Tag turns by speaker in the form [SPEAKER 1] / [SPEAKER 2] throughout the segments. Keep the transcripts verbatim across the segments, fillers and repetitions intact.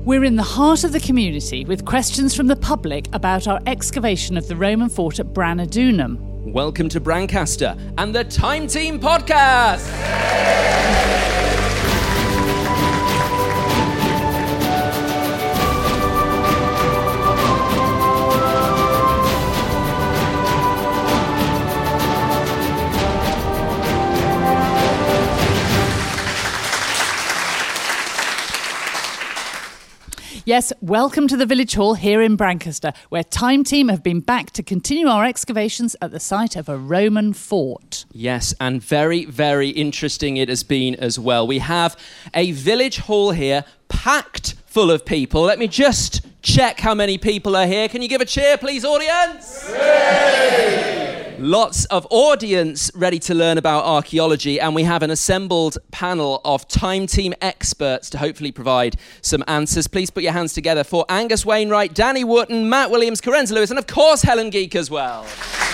[SPEAKER 1] We're in the heart of the community with questions from the public about our excavation of the Roman fort at Branadunum.
[SPEAKER 2] Welcome to Brancaster and the Time Team Podcast!
[SPEAKER 1] Yes, welcome to the Village Hall here in Brancaster, where Time Team have been back to continue our excavations at the site of a Roman fort.
[SPEAKER 2] Yes, and very, very interesting it has been as well. We have a Village Hall here packed full of people. Let me just check how many people are here. Can you give a cheer, please, audience? Yay! Lots of audience ready to learn about archaeology, and we have an assembled panel of Time Team experts to hopefully provide some answers. Please put your hands together for Angus Wainwright, Danny Wootton, Matt Williams, Carenza Lewis, and of course Helen Geek as well.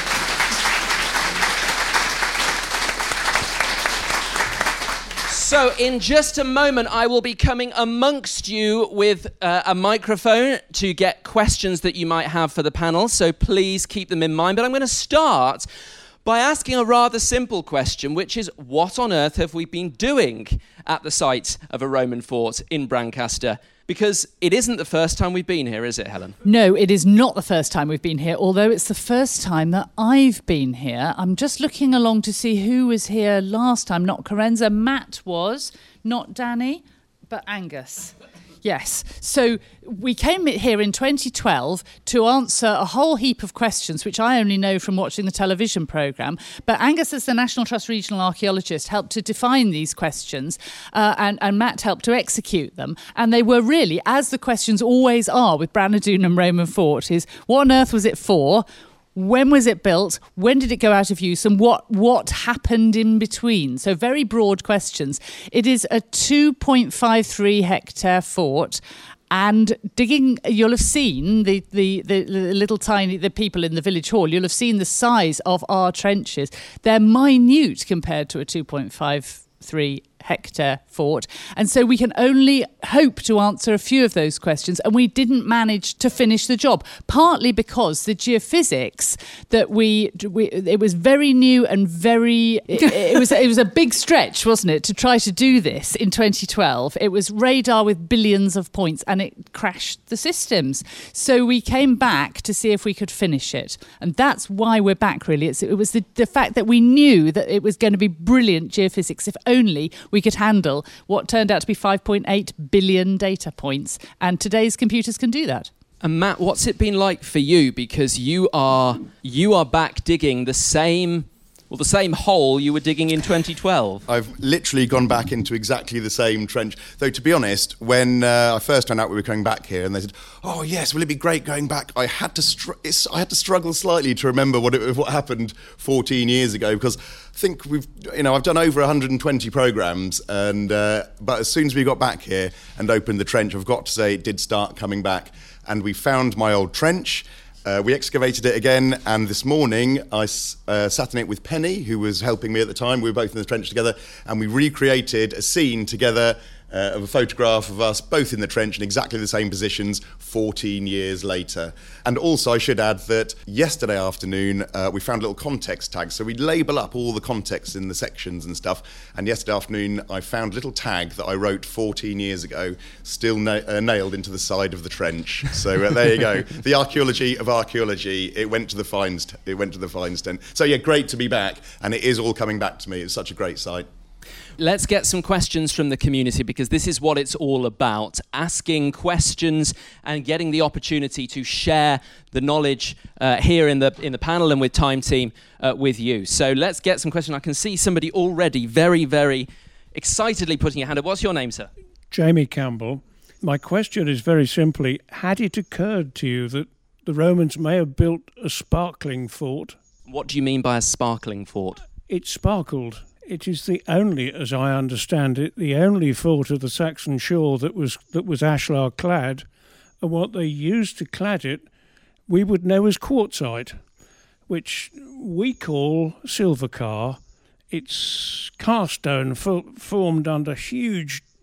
[SPEAKER 2] So in just a moment, I will be coming amongst you with uh, a microphone to get questions that you might have for the panel. So please keep them in mind. But I'm going to start by asking a rather simple question, which is, what on earth have we been doing at the site of a Roman fort in Brancaster? Because it isn't the first time we've been here, is it, Helen?
[SPEAKER 1] No, it is not the first time we've been here, although it's the first time that I've been here. I'm just looking along to see who was here last time. Not Carenza. Matt was, not Danny, but Angus. Yes. So we came here in twenty twelve to answer a whole heap of questions, which I only know from watching the television programme. But Angus, as the National Trust Regional Archaeologist, helped to define these questions, uh, and, and Matt helped to execute them. And they were really, as the questions always are with Branadunum Roman Fort, is what on earth was it for? When was it built? When did it go out of use? And what, what happened in between? So very broad questions. It is a two point five three hectare fort. And digging, you'll have seen the, the, the, the little tiny, the people in the Village Hall, you'll have seen the size of our trenches. They're minute compared to a two point five three hectare fort. And so we can only hope to answer a few of those questions, and we didn't manage to finish the job, partly because the geophysics that we, we it was very new and very it, it was it was a big stretch, wasn't it, to try to do this in twenty twelve. It was radar with billions of points, and it crashed the systems. So we came back to see if we could finish it, and that's why we're back, really. It's, it was the, the fact that we knew that it was going to be brilliant geophysics if only we could handle what turned out to be five point eight billion data points, and today's computers can do that.
[SPEAKER 2] And Matt, what's it been like for you? Because you are you are back digging the same well the same hole you were digging in twenty twelve.
[SPEAKER 3] I've literally gone back into exactly the same trench. Though, to be honest, when uh, I first found out we were coming back here, and they said, "Oh yes, will it be great going back?" I had to str- it's, I had to struggle slightly to remember what it, what happened fourteen years ago, because I think we've, you know, I've done over one hundred twenty programmes, and uh, but as soon as we got back here and opened the trench, I've got to say it did start coming back, and we found my old trench. Uh, we excavated it again, and this morning I uh, sat in it with Penny, who was helping me at the time. We were both in the trench together, and we recreated a scene together uh, of a photograph of us both in the trench in exactly the same positions fourteen years later. And also I should add that yesterday afternoon uh, we found little context tags, so we label up all the context in the sections and stuff, and yesterday afternoon I found a little tag that I wrote fourteen years ago, still na- uh, nailed into the side of the trench. So uh, there you go. The archaeology of archaeology, it went to the fines, t- it went to the fines tent. So yeah, great to be back, and it is all coming back to me. It's such a great site.
[SPEAKER 2] Let's get some questions from the community, because this is what it's all about, asking questions and getting the opportunity to share the knowledge uh, here in the in the panel and with Time Team uh, with you. So let's get some questions. I can see somebody already very, very excitedly putting your hand up. What's your name, sir?
[SPEAKER 4] Jamie Campbell. My question is very simply, had it occurred to you that the Romans may have built a sparkling fort?
[SPEAKER 2] What do you mean by a sparkling fort?
[SPEAKER 4] It sparkled. It is the only, as I understand it, the only fort of the Saxon shore that was that was ashlar clad, and what they used to clad it, we would know as quartzite, which we call silvercar. It's cast stone fo- formed under huge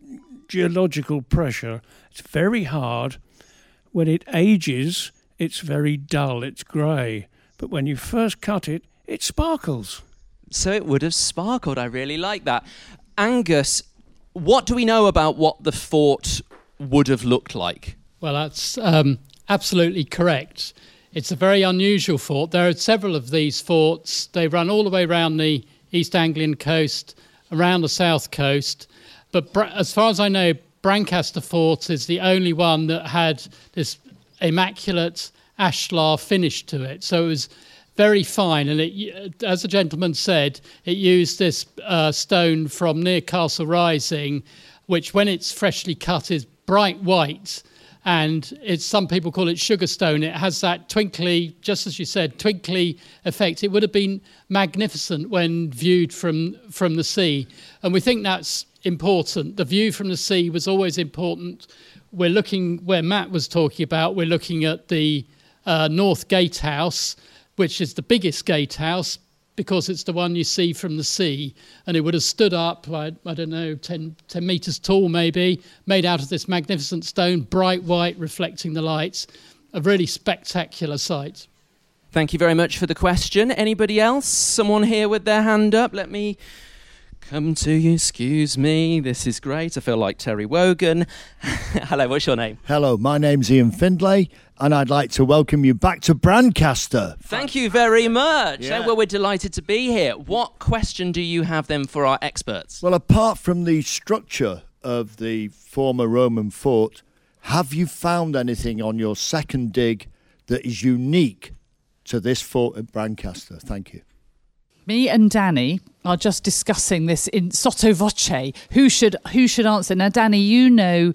[SPEAKER 4] geological pressure. It's very hard. When it ages, it's very dull, it's grey. But when you first cut it, it sparkles.
[SPEAKER 2] So it would have sparkled. I really like that. Angus, what do we know about what the fort would have looked like?
[SPEAKER 5] Well, that's um, absolutely correct. It's a very unusual fort. There are several of these forts. They run all the way around the East Anglian coast, around the south coast. But Bra- as far as I know, Brancaster Fort is the only one that had this immaculate ashlar finish to it. So it was very fine. And it, as the gentleman said, it used this uh, stone from near Castle Rising, which when it's freshly cut is bright white. And it's, some people call it sugar stone. It has that twinkly, just as you said, twinkly effect. It would have been magnificent when viewed from, from the sea. And we think that's important. The view from the sea was always important. We're looking, where Matt was talking about, we're looking at the uh, North Gatehouse, which is the biggest gatehouse, because it's the one you see from the sea, and it would have stood up, I, I don't know, ten, ten metres tall maybe, made out of this magnificent stone, bright white, reflecting the lights. A really spectacular sight.
[SPEAKER 2] Thank you very much for the question. Anybody else? Someone here with their hand up? Let me come to you. Excuse me. This is great. I feel like Terry Wogan. Hello, what's your name?
[SPEAKER 6] Hello, my name's Ian Findlay, and I'd like to welcome you back to Brancaster.
[SPEAKER 2] Thank you very much.
[SPEAKER 6] Yeah.
[SPEAKER 2] Eh, well, we're delighted to be here. What question do you have then for our experts?
[SPEAKER 6] Well, apart from the structure of the former Roman fort, have you found anything on your second dig that is unique to this fort at Brancaster? Thank you.
[SPEAKER 1] Me and Danny are just discussing this in sotto voce. Who should who should answer? Now, Danny, you know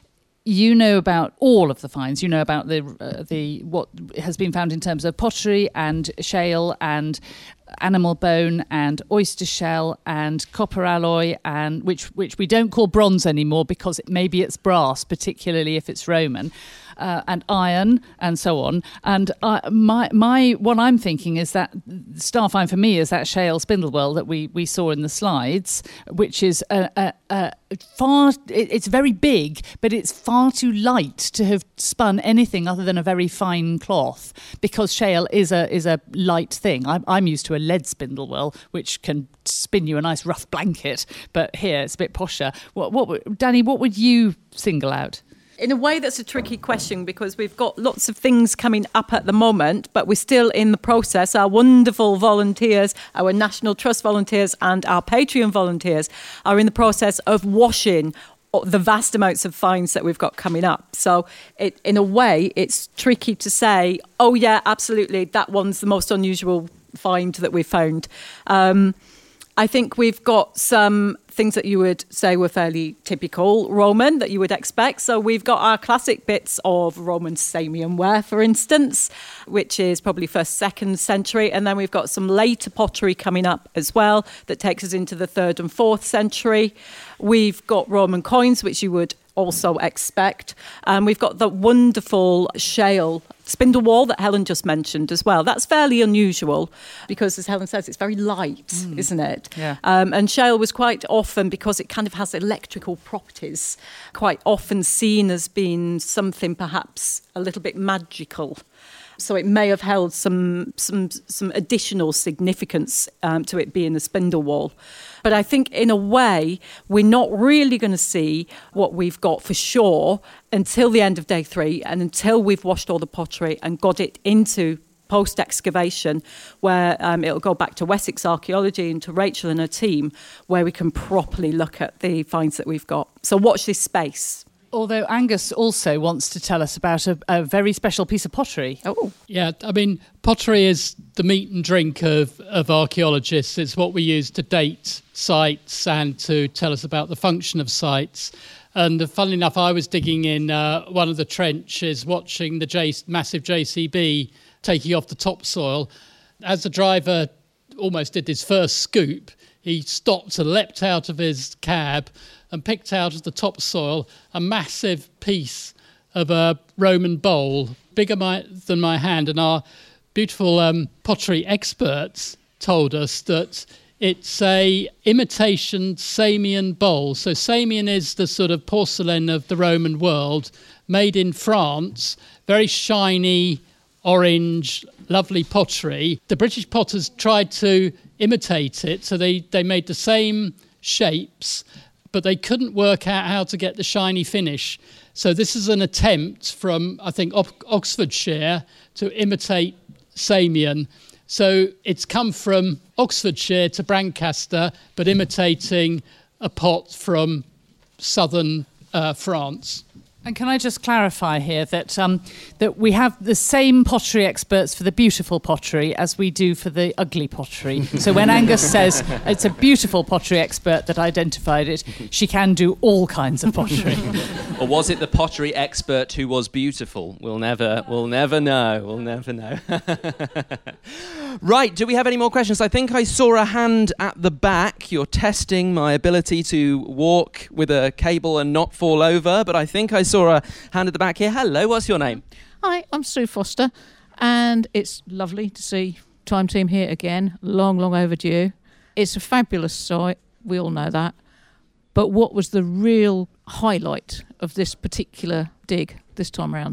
[SPEAKER 1] you know about all of the finds. You know about the uh, the what has been found in terms of pottery and shale and animal bone and oyster shell and copper alloy, and which which we don't call bronze anymore because it, maybe it's brass, particularly if it's Roman. Uh, and iron and so on. And uh, my my what I'm thinking is that star find for me is that shale spindlewell that we, we saw in the slides, which is a, a, a far it, it's very big, but it's far too light to have spun anything other than a very fine cloth, because shale is a is a light thing. I'm, I'm used to a lead spindlewell, which can spin you a nice rough blanket, but here it's a bit posher. What what Danny? What would you single out?
[SPEAKER 7] In a way, that's a tricky question because we've got lots of things coming up at the moment, but we're still in the process. Our wonderful volunteers, our National Trust volunteers and our Patreon volunteers are in the process of washing the vast amounts of finds that we've got coming up. So it, in a way, it's tricky to say, oh, yeah, absolutely, that one's the most unusual find that we found. Um, I think we've got some things that you would say were fairly typical Roman that you would expect. So we've got our classic bits of Roman Samian ware, for instance, which is probably first, second century. And then we've got some later pottery coming up as well that takes us into the third and fourth century. We've got Roman coins, which you would also expect. Um, we've got the wonderful shale spindle wall that Helen just mentioned as well. That's fairly unusual because, as Helen says, it's very light, mm. isn't it?
[SPEAKER 1] Yeah.
[SPEAKER 7] Um, and shale was quite often, because it kind of has electrical properties, quite often seen as being something perhaps a little bit magical. So it may have held some some some additional significance um, to it being a spindle wall. But I think in a way, we're not really going to see what we've got for sure until the end of day three and until we've washed all the pottery and got it into post-excavation, where um, it'll go back to Wessex Archaeology and to Rachel and her team, where we can properly look at the finds that we've got. So watch this space.
[SPEAKER 1] Although Angus also wants to tell us about a, a very special piece of pottery.
[SPEAKER 7] Oh,
[SPEAKER 5] Yeah, I mean, pottery is the meat and drink of, of archaeologists. It's what we use to date sites and to tell us about the function of sites. And uh, funnily enough, I was digging in uh, one of the trenches, watching the J- massive J C B taking off the topsoil. As the driver almost did his first scoop, he stopped and leapt out of his cab and picked out of the topsoil a massive piece of a Roman bowl, bigger my, than my hand. And our beautiful um, pottery experts told us that It's a imitation Samian bowl. So Samian is the sort of porcelain of the Roman world, made in France, very shiny, orange, lovely pottery. The British potters tried to imitate it, so they, they made the same shapes, but they couldn't work out how to get the shiny finish. So this is an attempt from, I think, Oxfordshire to imitate Samian. So it's come from Oxfordshire to Brancaster, but imitating a pot from southern uh, France.
[SPEAKER 1] And can I just clarify here that um, that we have the same pottery experts for the beautiful pottery as we do for the ugly pottery. So when Angus says it's a beautiful pottery expert that identified it, she can do all kinds of pottery.
[SPEAKER 2] Or was it the pottery expert who was beautiful? We'll never, we'll never know. We'll never know. Right, do we have any more questions? I think I saw a hand at the back. You're testing my ability to walk with a cable and not fall over, but I think I saw a hand at the back here. Hello, what's your name?
[SPEAKER 8] Hi, I'm Sue Foster, and it's lovely to see Time Team here again. Long, long overdue. It's a fabulous site, we all know that. But what was the real highlight of this particular dig this time round?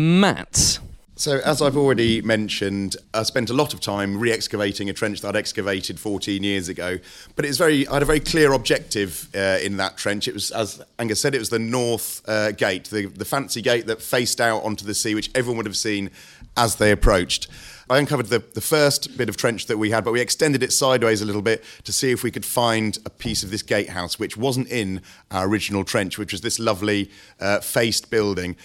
[SPEAKER 2] Matt.
[SPEAKER 3] So, as I've already mentioned, I spent a lot of time re-excavating a trench that I'd excavated fourteen years ago. But it's very, I had a very clear objective uh, in that trench. It was, as Angus said, it was the north uh, gate, the, the fancy gate that faced out onto the sea, which everyone would have seen as they approached. I uncovered the, the first bit of trench that we had, but we extended it sideways a little bit to see if we could find a piece of this gatehouse, which wasn't in our original trench, which was this lovely uh, faced building.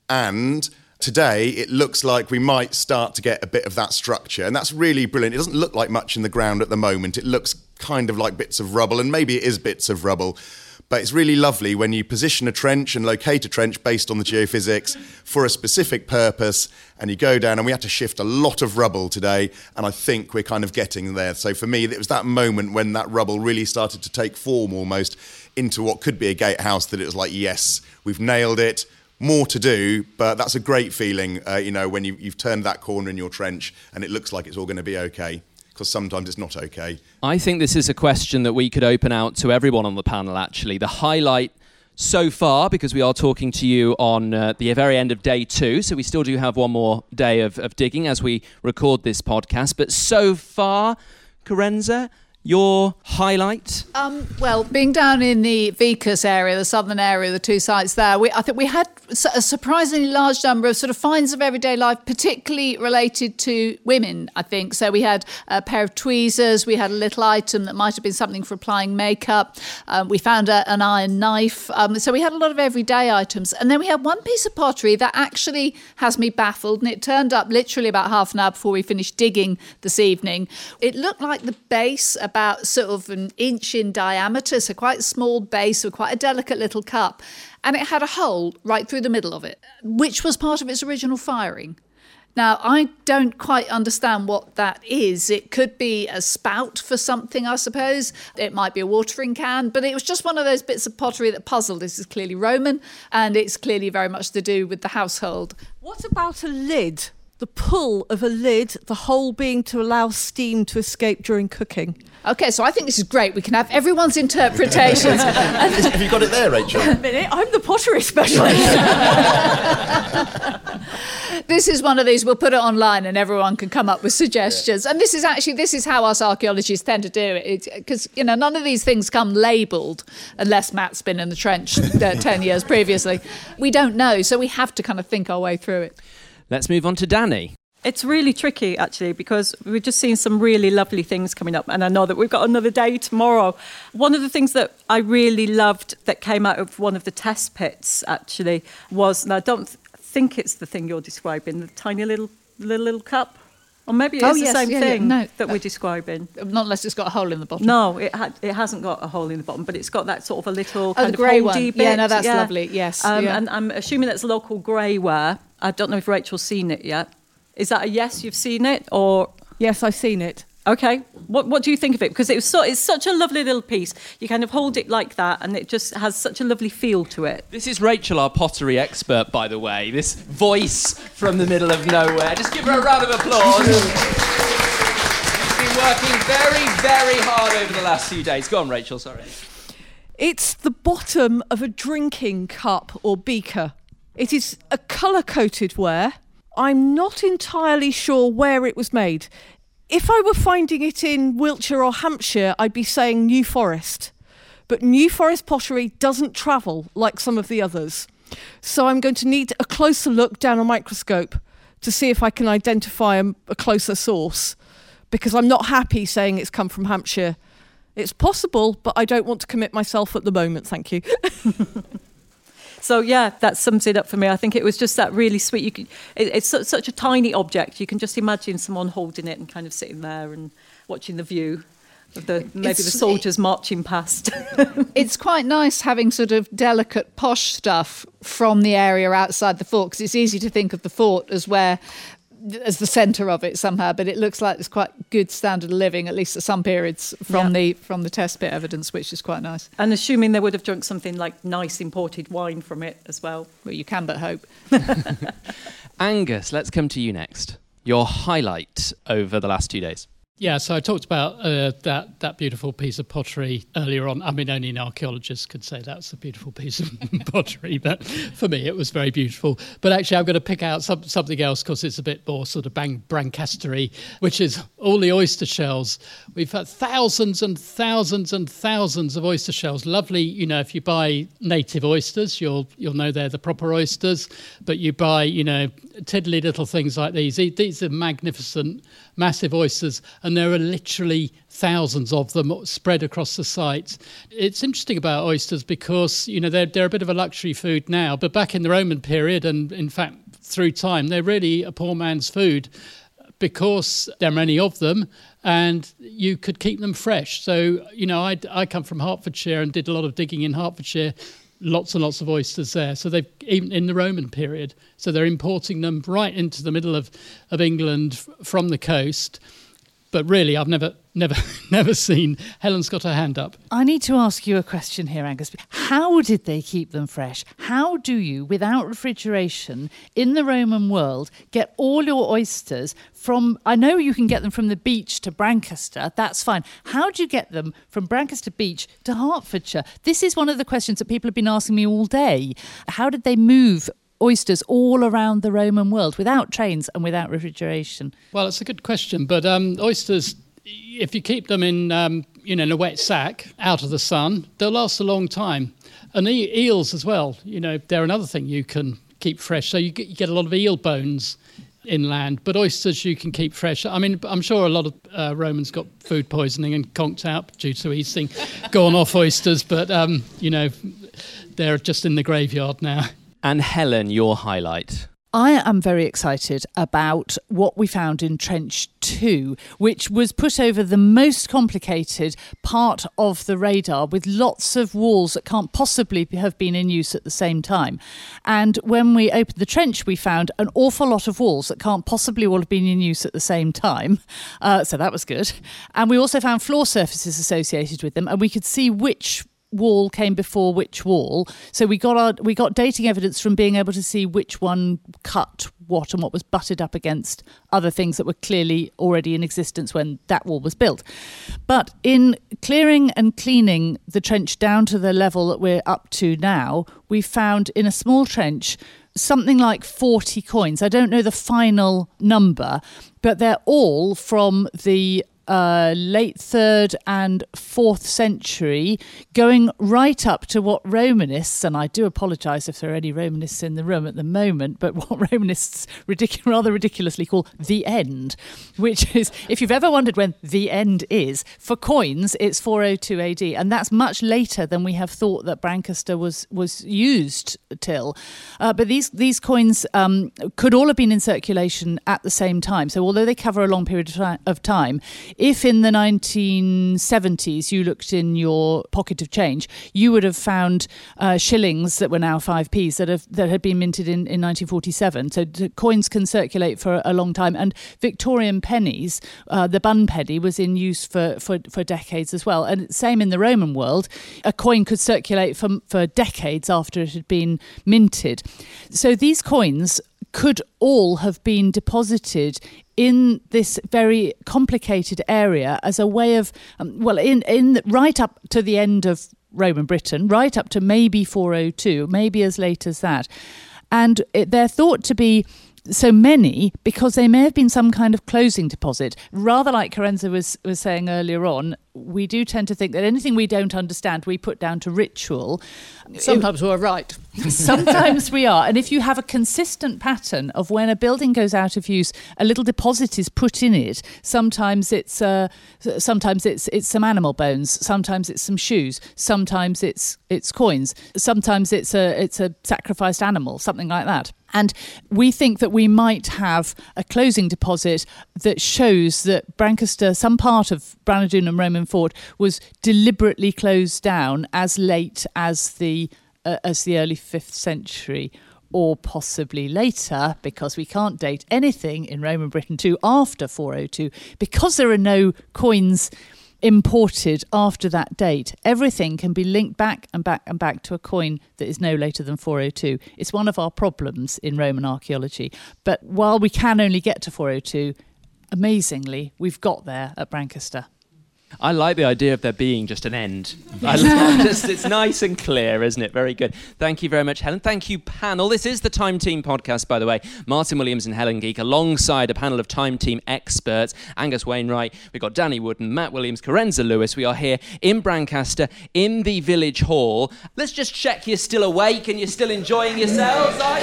[SPEAKER 3] And today, it looks like we might start to get a bit of that structure, and that's really brilliant. It doesn't look like much in the ground at the moment. It looks kind of like bits of rubble, and maybe it is bits of rubble, but it's really lovely when you position a trench and locate a trench based on the geophysics for a specific purpose, and you go down, and we had to shift a lot of rubble today, and I think we're kind of getting there. So for me, it was that moment when that rubble really started to take form almost into what could be a gatehouse, that it was like, yes, we've nailed it. More to do, but that's a great feeling, uh, you know, when you, you've turned that corner in your trench and it looks like it's all going to be okay, because sometimes it's not okay.
[SPEAKER 2] I think this is a question that we could open out to everyone on the panel, actually. The highlight so far, because we are talking to you on uh, the very end of day two, so we still do have one more day of, of digging as we record this podcast, but so far, Carenza, your highlight?
[SPEAKER 9] Um, well, being down in the Vicus area, the southern area, the two sites there, we, I think we had a surprisingly large number of sort of finds of everyday life, particularly related to women, I think. So we had a pair of tweezers, we had a little item that might have been something for applying makeup, um, we found a, an iron knife. Um, so we had a lot of everyday items. And then we had one piece of pottery that actually has me baffled, and it turned up literally about half an hour before we finished digging this evening. It looked like the base, about sort of an inch in diameter, so quite a small base with quite a delicate little cup. And it had a hole right through the middle of it, which was part of its original firing. Now, I don't quite understand what that is. It could be a spout for something, I suppose. It might be a watering can, but it was just one of those bits of pottery that puzzled. This is clearly Roman, and it's clearly very much to do with the household.
[SPEAKER 10] What about a lid? The pull of a lid, the hole being to allow steam to escape during cooking.
[SPEAKER 9] OK, so I think this is great. We can have everyone's interpretations.
[SPEAKER 3] Have you got it there, Rachel?
[SPEAKER 10] A minute, I'm the pottery specialist.
[SPEAKER 9] This is one of these, we'll put it online and everyone can come up with suggestions. Yeah. And this is actually, this is how us archaeologists tend to do it. Because, you know, none of these things come labelled, unless Matt's been in the trench uh, ten years previously. We don't know, so we have to kind of think our way through it.
[SPEAKER 2] Let's move on to Danny.
[SPEAKER 7] It's really tricky, actually, because we've just seen some really lovely things coming up. And I know that we've got another day tomorrow. One of the things that I really loved that came out of one of the test pits, actually, was, and I don't th- think it's the thing you're describing, the tiny little little, little cup. Or maybe it's
[SPEAKER 9] oh,
[SPEAKER 7] the
[SPEAKER 9] yes,
[SPEAKER 7] same
[SPEAKER 9] yeah,
[SPEAKER 7] thing
[SPEAKER 9] yeah, no,
[SPEAKER 7] that
[SPEAKER 9] uh,
[SPEAKER 7] we're describing.
[SPEAKER 9] Not unless it's got a hole in the bottom.
[SPEAKER 7] No, it ha- it hasn't got a hole in the bottom, but it's got that sort of a little
[SPEAKER 9] oh,
[SPEAKER 7] kind
[SPEAKER 9] the
[SPEAKER 7] of
[SPEAKER 9] grey
[SPEAKER 7] holdy
[SPEAKER 9] one.
[SPEAKER 7] bit.
[SPEAKER 9] Yeah, no, that's
[SPEAKER 7] yeah.
[SPEAKER 9] lovely, yes.
[SPEAKER 7] Um,
[SPEAKER 9] yeah.
[SPEAKER 7] And I'm assuming that's local greyware. I don't know if Rachel's seen it yet. Is that a yes, you've seen it, or...?
[SPEAKER 10] Yes, I've seen it.
[SPEAKER 7] Okay. What what do you think of it? Because it was so, it's such a lovely little piece. You kind of hold it like that, and it just has such a lovely feel to it.
[SPEAKER 2] This is Rachel, our pottery expert, by the way. This voice from the middle of nowhere. Just give her a round of applause.
[SPEAKER 9] She's been
[SPEAKER 2] working very, very hard over the last few days. Go on, Rachel, sorry.
[SPEAKER 10] It's the bottom of a drinking cup or beaker. It is a colour-coated ware. I'm not entirely sure where it was made. If I were finding it in Wiltshire or Hampshire, I'd be saying New Forest. But New Forest pottery doesn't travel like some of the others. So I'm going to need a closer look down a microscope to see if I can identify a, a closer source, because I'm not happy saying it's come from Hampshire. It's possible, but I don't want to commit myself at the moment, thank you.
[SPEAKER 7] So yeah, that sums it up for me. I think it was just that really sweet. You could, it, it's su- such a tiny object. You can just imagine someone holding it and kind of sitting there and watching the view of the maybe it's, the soldiers marching past.
[SPEAKER 9] It's quite nice having sort of delicate posh stuff from the area outside the fort, because it's easy to think of the fort as where as the centre of it somehow, but it looks like there's quite good standard of living, at least at some periods, from yeah. the from the test pit evidence, which is quite nice.
[SPEAKER 7] And assuming they would have drunk something like nice imported wine from it as well.
[SPEAKER 9] Well, you can but hope.
[SPEAKER 2] Angus, let's come to you next. Your highlight over the last two days.
[SPEAKER 5] Yeah, so I talked about uh, that that beautiful piece of pottery earlier on. I mean, only an archaeologist could say that's a beautiful piece of pottery, but for me it was very beautiful. But actually I'm going to pick out some, something else because it's a bit more sort of bang, Brancastery, which is all the oyster shells. We've had thousands and thousands and thousands of oyster shells. Lovely, you know, if you buy native oysters, you'll you'll know they're the proper oysters, but you buy, you know, tiddly little things like these. These are magnificent, massive oysters, and there are literally thousands of them spread across the site. It's interesting about oysters because, you know, they're, they're a bit of a luxury food now, but back in the Roman period and, in fact, through time, they're really a poor man's food because there are many of them and you could keep them fresh. So, you know, I, I come from Hertfordshire and did a lot of digging in Hertfordshire. Lots and lots of oysters there. So they've even in the Roman period. So they're importing them right into the middle of, of England f- from the coast. But really, I've never, never, never seen. Helen's got her hand up.
[SPEAKER 1] I need to ask you a question here, Angus. How did they keep them fresh? How do you, without refrigeration, in the Roman world, get all your oysters from... I know you can get them from the beach to Brancaster. That's fine. How do you get them from Brancaster Beach to Hertfordshire? This is one of the questions that people have been asking me all day. How did they move oysters all around the Roman world without trains and without refrigeration?
[SPEAKER 5] Well, it's a good question, but um, oysters, if you keep them in, um, you know, in a wet sack out of the sun, they'll last a long time. And e- eels as well, you know, they're another thing you can keep fresh. So you get, you get a lot of eel bones inland, but oysters you can keep fresh. I mean, I'm sure a lot of uh, Romans got food poisoning and conked out due to eating gone off oysters, but, um, you know, they're just in the graveyard now.
[SPEAKER 2] And Helen, your highlight.
[SPEAKER 1] I am very excited about what we found in Trench two, which was put over the most complicated part of the radar with lots of walls that can't possibly have been in use at the same time. And when we opened the trench, we found an awful lot of walls that can't possibly all have been in use at the same time. Uh, so that was good. And we also found floor surfaces associated with them, and we could see which wall came before which wall. So we got our we got dating evidence from being able to see which one cut what and what was butted up against other things that were clearly already in existence when that wall was built. But in clearing and cleaning the trench down to the level that we're up to now, we found in a small trench something like forty coins. I don't know the final number, but they're all from the Uh, late third and fourth century, going right up to what Romanists, and I do apologise if there are any Romanists in the room at the moment, but what Romanists ridic- rather ridiculously call the end, which is, if you've ever wondered when the end is, for coins, it's four oh two A D, and that's much later than we have thought that Brancaster was was used till. Uh, but these, these coins um, could all have been in circulation at the same time. So although they cover a long period of, ti- of time, if in the nineteen seventies you looked in your pocket of change, you would have found uh, shillings that were now five p's that have that had been minted in, in nineteen forty-seven. So the coins can circulate for a long time. And Victorian pennies, uh, the bun penny, was in use for, for, for decades as well. And same in the Roman world, a coin could circulate for, for decades after it had been minted. So these coins could all have been deposited in this very complicated area as a way of, um, well, in, in right up to the end of Roman Britain, right up to maybe four oh two, maybe as late as that. And it, they're thought to be so many because they may have been some kind of closing deposit. Rather like Carenza was, was saying earlier on, we do tend to think that anything we don't understand, we put down to ritual.
[SPEAKER 9] Sometimes we're right.
[SPEAKER 1] Sometimes we are. And if you have a consistent pattern of when a building goes out of use, a little deposit is put in it. Sometimes it's uh, sometimes it's it's some animal bones. Sometimes it's some shoes. Sometimes it's it's coins. Sometimes it's a it's a sacrificed animal, something like that. And we think that we might have a closing deposit that shows that Brancaster, some part of Branadunum Roman Fort, was deliberately closed down as late as the uh, as the early fifth century, or possibly later, because we can't date anything in Roman Britain to after four oh two, because there are no coins imported after that date. Everything can be linked back and back and back to a coin that is no later than four oh two. It's one of our problems in Roman archaeology. But while we can only get to four oh two, amazingly, we've got there at Brancaster.
[SPEAKER 2] I like the idea of there being just an end. I love just, it's nice and clear, isn't it? Very good. Thank you very much, Helen. Thank you, panel. This is the Time Team podcast, by the way. Martin Williams and Helen Geek, alongside a panel of Time Team experts. Angus Wainwright, we've got Danny Wooden, Matt Williams, Carenza Lewis. We are here in Brancaster, in the Village Hall. Let's just check you're still awake and you're still enjoying yourselves. Are you?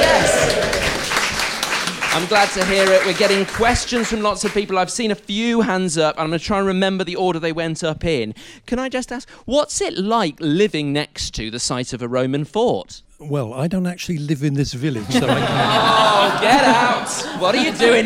[SPEAKER 2] Yes. I'm glad to hear it. We're getting questions from lots of people. I've seen a few hands up, and I'm going to try and remember the order they went up in. Can I just ask, what's it like living next to the site of a Roman fort?
[SPEAKER 11] Well, I don't actually live in this village, so I can't...
[SPEAKER 2] Oh, get out! What are you doing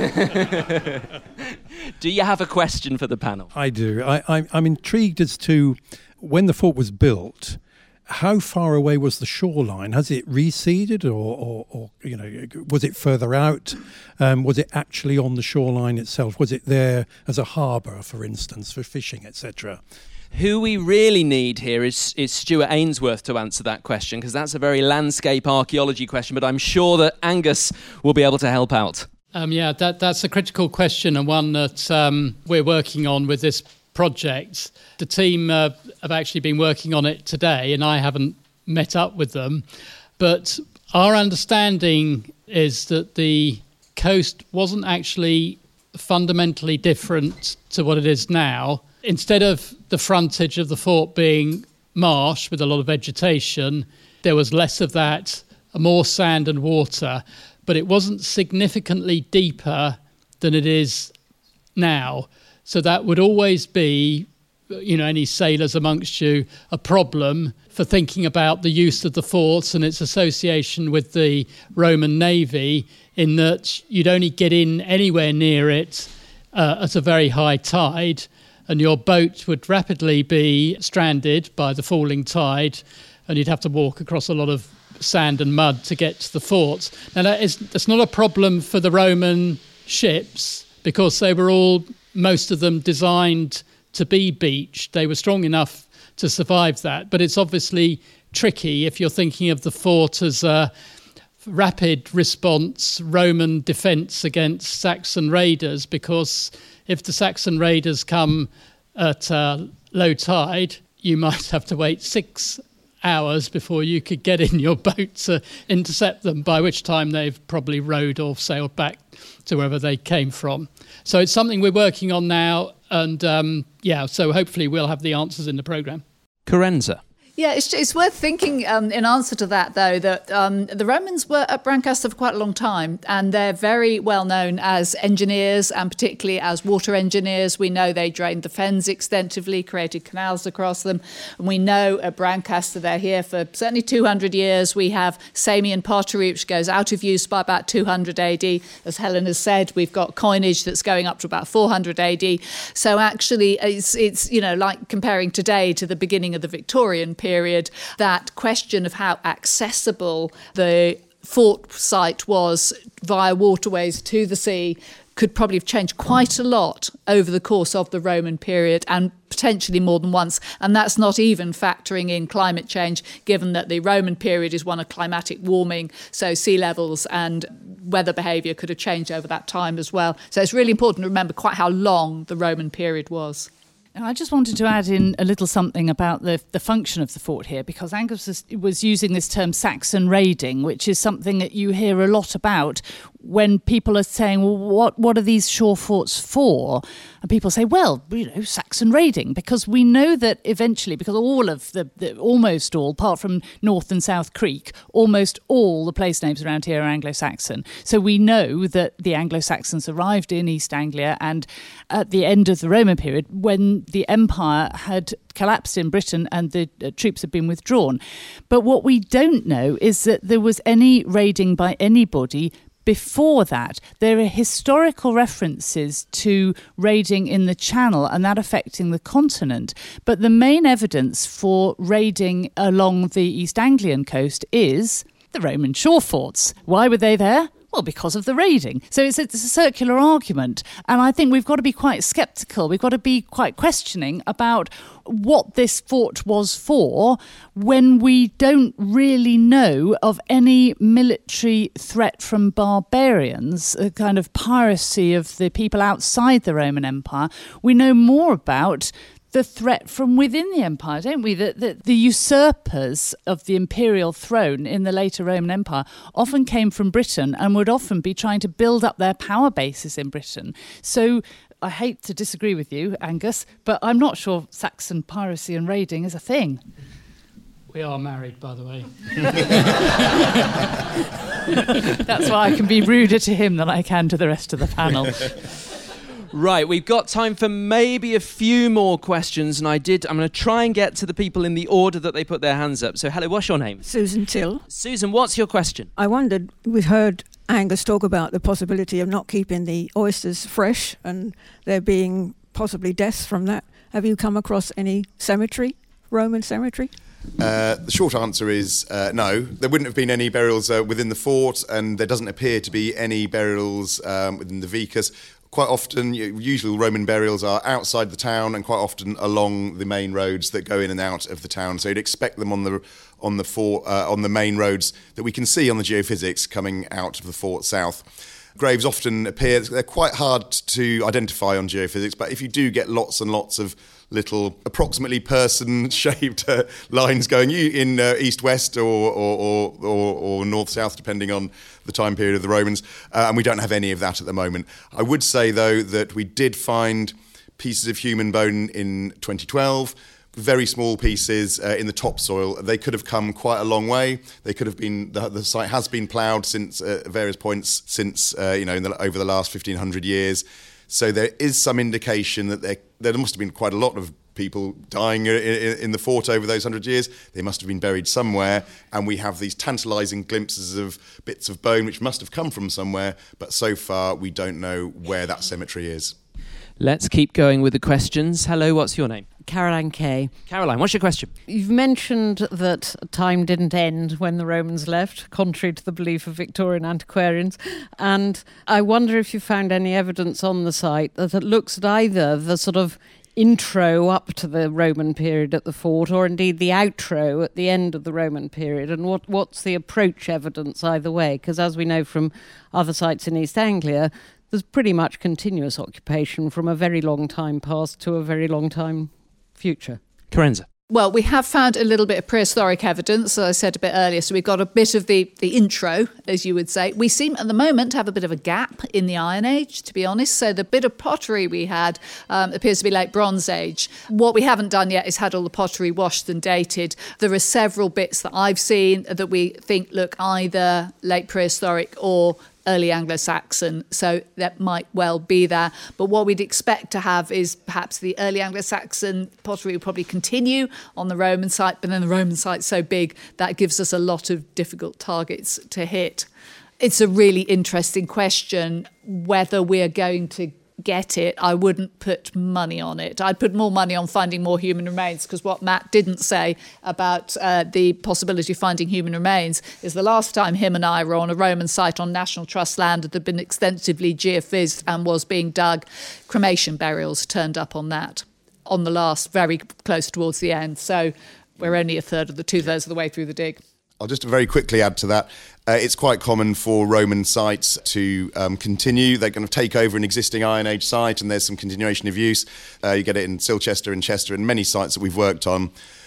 [SPEAKER 2] here? Do you have a question for the panel?
[SPEAKER 11] I do. I, I, I'm intrigued as to when the fort was built, how far away was the shoreline? Has it receded, or, or, or you know, was it further out? Um, was it actually on the shoreline itself? Was it there as a harbour, for instance, for fishing, et cetera?
[SPEAKER 2] Who we really need here is, is Stuart Ainsworth to answer that question, because that's a very landscape archaeology question, but I'm sure that Angus will be able to help out.
[SPEAKER 5] Um, yeah, that, that's a critical question, and one that um, we're working on with this project. The team uh, have actually been working on it today, and I haven't met up with them. But our understanding is that the coast wasn't actually fundamentally different to what it is now. Instead of the frontage of the fort being marsh with a lot of vegetation, there was less of that, more sand and water, but it wasn't significantly deeper than it is now. So that would always be, you know, any sailors amongst you, a problem for thinking about the use of the forts and its association with the Roman navy, in that you'd only get in anywhere near it uh, at a very high tide, and your boat would rapidly be stranded by the falling tide, and you'd have to walk across a lot of sand and mud to get to the forts. Now, that is, that's not a problem for the Roman ships, because they were all, most of them, designed to be beached. They were strong enough to survive that. But it's obviously tricky if you're thinking of the fort as a rapid response Roman defence against Saxon raiders, because if the Saxon raiders come at uh, low tide, you might have to wait six hours before you could get in your boat to intercept them, by which time they've probably rowed or sailed back to wherever they came from. So it's something we're working on now, and um, yeah, so hopefully we'll have the answers in the programme.
[SPEAKER 2] Carenza.
[SPEAKER 9] Yeah, it's, it's worth thinking um, in answer to that, though, that um, the Romans were at Brancaster for quite a long time, and they're very well known as engineers, and particularly as water engineers. We know they drained the fens extensively, created canals across them, and we know at Brancaster they're here for certainly two hundred years. We have Samian pottery, which goes out of use by about two hundred A D. As Helen has said, we've got coinage that's going up to about four hundred A D. So actually, it's, it's you know, like comparing today to the beginning of the Victorian period, that question of how accessible the fort site was via waterways to the sea could probably have changed quite a lot over the course of the Roman period, and potentially more than once. And that's not even factoring in climate change, given that the Roman period is one of climatic warming, so sea levels and weather behaviour could have changed over that time as well. So it's really important to remember quite how long the Roman period was.
[SPEAKER 1] And I just wanted to add in a little something about the, the function of the fort here, because Angus was, was using this term Saxon raiding, which is something that you hear a lot about when people are saying, well, what, what are these shore forts for? And people say, well, you know, Saxon raiding, because we know that eventually, because all of the, the almost all, apart from North and South Creek, almost all the place names around here are Anglo-Saxon. So we know that the Anglo-Saxons arrived in East Anglia, and at the end of the Roman period, when the empire had collapsed in Britain and the uh, troops had been withdrawn. But what we don't know is that there was any raiding by anybody before that. There are historical references to raiding in the Channel and that affecting the continent. But the main evidence for raiding along the East Anglian coast is the Roman shore forts. Why were they there? Well, because of the raiding. So it's a, it's a circular argument. And I think we've got to be quite sceptical. We've got to be quite questioning about what this fort was for when we don't really know of any military threat from barbarians, a kind of piracy of the people outside the Roman Empire. We know more about the threat from within the empire, don't we? The, the, the usurpers of the imperial throne in the later Roman Empire often came from Britain and would often be trying to build up their power bases in Britain. So I hate to disagree with you, Angus, but I'm not sure Saxon piracy and raiding is a thing.
[SPEAKER 5] We are married, by the way.
[SPEAKER 1] That's why I can be ruder to him than I can to the rest of the panel.
[SPEAKER 2] Right, we've got time for maybe a few more questions, and I did. I'm going to try and get to the people in the order that they put their hands up. So, hello, what's your name?
[SPEAKER 12] Susan Till.
[SPEAKER 2] Susan, what's your question?
[SPEAKER 12] I wondered, we've heard Angus talk about the possibility of not keeping the oysters fresh and there being possibly deaths from that. Have you come across any cemetery, Roman cemetery?
[SPEAKER 3] Uh, the short answer is uh, no. There wouldn't have been any burials uh, within the fort, and there doesn't appear to be any burials um, within the Vicus. Quite often, usually Roman burials are outside the town and quite often along the main roads that go in and out of the town. So you'd expect them on the on the fort, uh, on the main roads that we can see on the geophysics coming out of the fort south. Graves often appear, they're quite hard to identify on geophysics, but if you do get lots and lots of little approximately person-shaped uh, lines going in uh, east-west or, or, or, or, or north-south, depending on the time period of the Romans, uh, and we don't have any of that at the moment. I would say, though, that we did find pieces of human bone in twenty twelve, very small pieces uh, in the topsoil. They could have come quite a long way. They could have been, the, the site has been ploughed since uh, various points since, uh, you know, in the, over the last fifteen hundred years. So there is some indication that there, there must have been quite a lot of people dying in, in the fort over those hundred years. They must have been buried somewhere, and we have these tantalising glimpses of bits of bone which must have come from somewhere, but so far we don't know where that cemetery is.
[SPEAKER 2] Let's keep going with the questions. Hello, what's your name?
[SPEAKER 13] Caroline Kay.
[SPEAKER 2] Caroline, what's your question?
[SPEAKER 13] You've mentioned that time didn't end when the Romans left, contrary to the belief of Victorian antiquarians. And I wonder if you found any evidence on the site that it looks at either the sort of intro up to the Roman period at the fort, or indeed the outro at the end of the Roman period, and what, what's the approach evidence either way? Because as we know from other sites in East Anglia, there's pretty much continuous occupation from a very long time past to a very long time future.
[SPEAKER 2] Carenza.
[SPEAKER 9] Well, we have found a little bit of prehistoric evidence, as I said a bit earlier. So we've got a bit of the, the intro, as you would say. We seem at the moment to have a bit of a gap in the Iron Age, to be honest. So the bit of pottery we had um, appears to be late Bronze Age. What we haven't done yet is had all the pottery washed and dated. There are several bits that I've seen that we think look either late prehistoric or early Anglo-Saxon, so that might well be there. But what we'd expect to have is perhaps the early Anglo-Saxon pottery will probably continue on the Roman site, but then the Roman site's so big that gives us a lot of difficult targets to hit. It's a really interesting question whether we're going to get it, I wouldn't put money on it. I'd put more money on finding more human remains, because what Matt didn't say about uh, the possibility of finding human remains is the last time him and I were on a Roman site on National Trust land that had been extensively geophysicked and was being dug, cremation burials turned up on that, on the last, very close towards the end. So we're only a third of the two-thirds of the way through the dig.
[SPEAKER 3] I'll just very quickly add to that. Uh, it's quite common for Roman sites to um, continue. They're going to take over an existing Iron Age site, and there's some continuation of use. Uh, you get it in Silchester and Chester and many sites that we've worked on.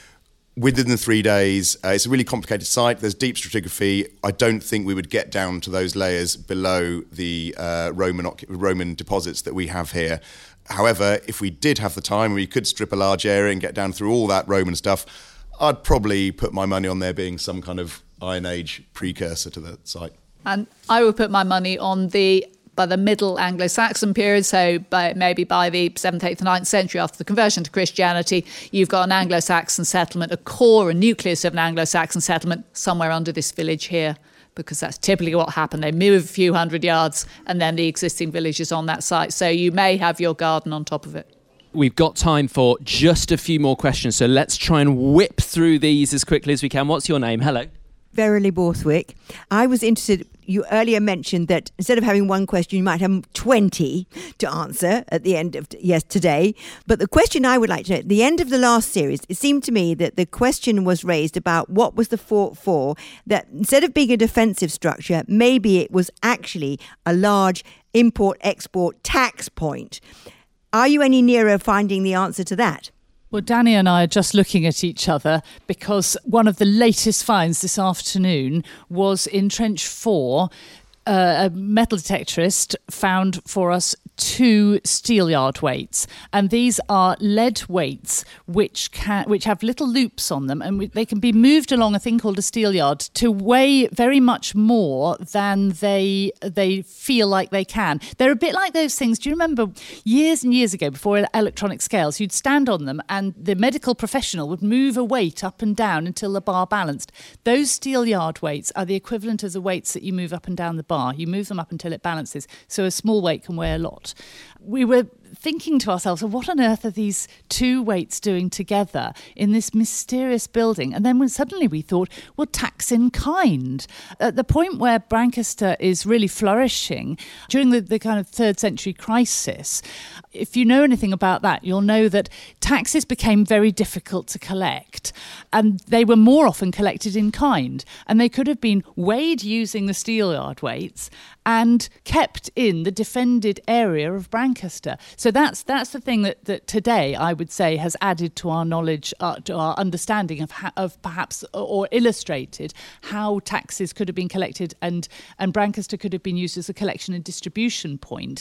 [SPEAKER 3] Within the three days, uh, it's a really complicated site. There's deep stratigraphy. I don't think we would get down to those layers below the uh, Roman Roman deposits that we have here. However, if we did have the time, we could strip a large area and get down through all that Roman stuff. I'd probably put my money on there being some kind of Iron Age precursor to the site.
[SPEAKER 9] And I would put my money on the by the Middle Anglo-Saxon period, so by, maybe by the seventh, eighth, ninth century after the conversion to Christianity, you've got an Anglo-Saxon settlement, a core, a nucleus of an Anglo-Saxon settlement somewhere under this village here, because that's typically what happened. They move a few hundred yards and then the existing village is on that site. So you may have your garden on top of it.
[SPEAKER 2] We've got time for just a few more questions, so let's try and whip through these as quickly as we can. What's your name? Hello.
[SPEAKER 14] Verily Borthwick. I was interested, you earlier mentioned that instead of having one question, you might have twenty to answer at the end of yes today. But the question I would like to know, at the end of the last series, it seemed to me that the question was raised about what was the fort for, that instead of being a defensive structure, maybe it was actually a large import-export tax point. Are you any nearer finding the answer to that?
[SPEAKER 1] Well, Danny and I are just looking at each other because one of the latest finds this afternoon was in Trench four. Uh, a metal detectorist found for us two steelyard weights, and these are lead weights which can which have little loops on them, and we, they can be moved along a thing called a steelyard to weigh very much more than they they feel like they can. They're a bit like those things. Do you remember years and years ago, before electronic scales, you'd stand on them and the medical professional would move a weight up and down until the bar balanced? Those steelyard weights are the equivalent of the weights that you move up and down the bar. You move them up until it balances. So a small weight can weigh a lot. We were thinking to ourselves, well, what on earth are these two weights doing together in this mysterious building? And then when suddenly we thought, well, tax in kind. At the point where Brancaster is really flourishing, during the, the kind of third century crisis, if you know anything about that, you'll know that taxes became very difficult to collect, and they were more often collected in kind, and they could have been weighed using the steelyard weights and kept in the defended area of Brancaster. So that's that's the thing that, that today I would say has added to our knowledge, uh, to our understanding of ha- of perhaps or illustrated how taxes could have been collected, and and Brancaster could have been used as a collection and distribution point.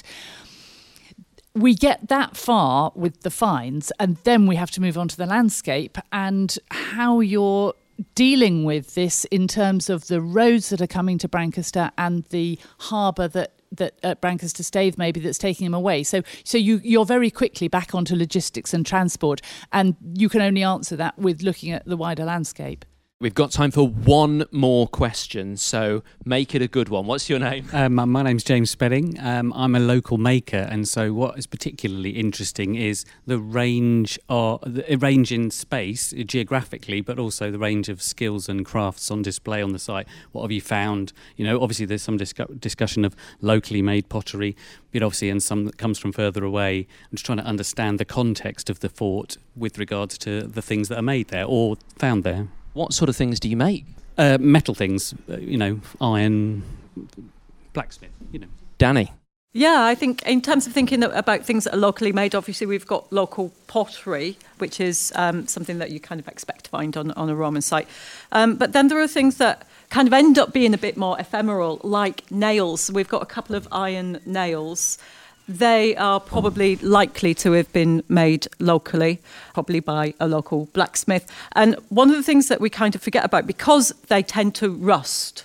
[SPEAKER 1] We get that far with the finds, and then we have to move on to the landscape and how you're dealing with this in terms of the roads that are coming to Brancaster and the harbour that that at Brancaster Stave maybe that's taking them away. So so you, you're very quickly back onto logistics and transport, and you can only answer that with looking at the wider landscape.
[SPEAKER 2] We've got time for one more question, so make it a good one. What's your name?
[SPEAKER 15] Um, my name's James Spedding. Um, I'm a local maker, and so what is particularly interesting is the range, or the range in space geographically, but also the range of skills and crafts on display on the site. What have you found? You know, obviously there's some discu- discussion of locally made pottery, but obviously and some that comes from further away. I'm just trying to understand the context of the fort with regards to the things that are made there or found there.
[SPEAKER 2] What sort of things do you make?
[SPEAKER 15] Uh, metal things, uh, you know, iron, blacksmith, you know.
[SPEAKER 2] Danny?
[SPEAKER 7] Yeah, I think in terms of thinking about things that are locally made, obviously we've got local pottery, which is um, something that you kind of expect to find on, on a Roman site. Um, but then there are things that kind of end up being a bit more ephemeral, like nails. We've got a couple of iron nails. They are probably likely to have been made locally, probably by a local blacksmith. And one of the things that we kind of forget about, because they tend to rust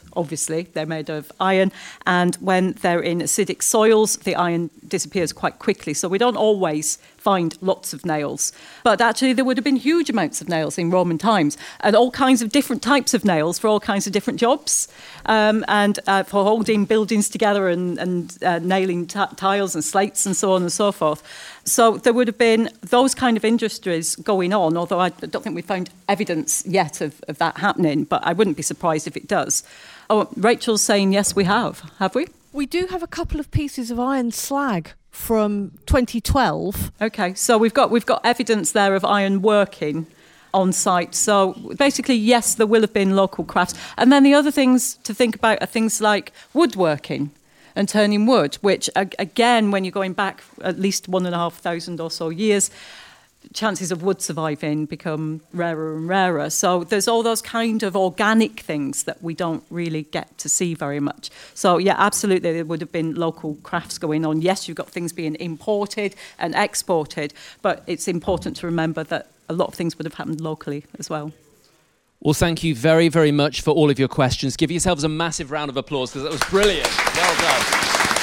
[SPEAKER 7] obviously, they're made of iron. And when they're in acidic soils, the iron disappears quite quickly. So we don't always find lots of nails. But actually, there would have been huge amounts of nails in Roman times, and all kinds of different types of nails for all kinds of different jobs, um, and uh, for holding buildings together and, and uh, nailing t- tiles and slates and so on and so forth. So there would have been those kind of industries going on, although I don't think we found evidence yet of, of that happening, but I wouldn't be surprised if it does. Oh, Rachel's saying yes, we have. Have we?
[SPEAKER 10] We do have a couple of pieces of iron slag from twenty twelve.
[SPEAKER 7] Okay, so we've got we've got evidence there of iron working on site. So basically, yes, there will have been local crafts. And then the other things to think about are things like woodworking and turning wood, which again, when you're going back at least one and a half thousand or so years, chances of wood surviving become rarer and rarer. So there's all those kind of organic things that we don't really get to see very much. So yeah, absolutely, there would have been local crafts going on. Yes, you've got things being imported and exported, but it's important to remember that a lot of things would have happened locally as well.
[SPEAKER 2] Well, thank you very, very much for all of your questions. Give yourselves a massive round of applause because that was brilliant. Well done.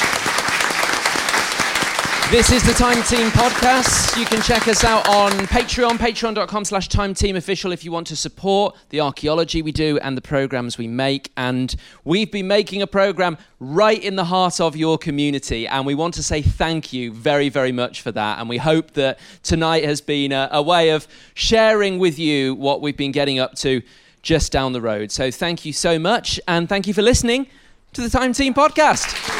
[SPEAKER 2] This is the Time Team podcast. You can check us out on Patreon, patreon.com slash Time Team Official if you want to support the archaeology we do and the programmes we make. And we've been making a programme right in the heart of your community, and we want to say thank you very, very much for that. And we hope that tonight has been a, a way of sharing with you what we've been getting up to just down the road. So thank you so much, and thank you for listening to the Time Team podcast.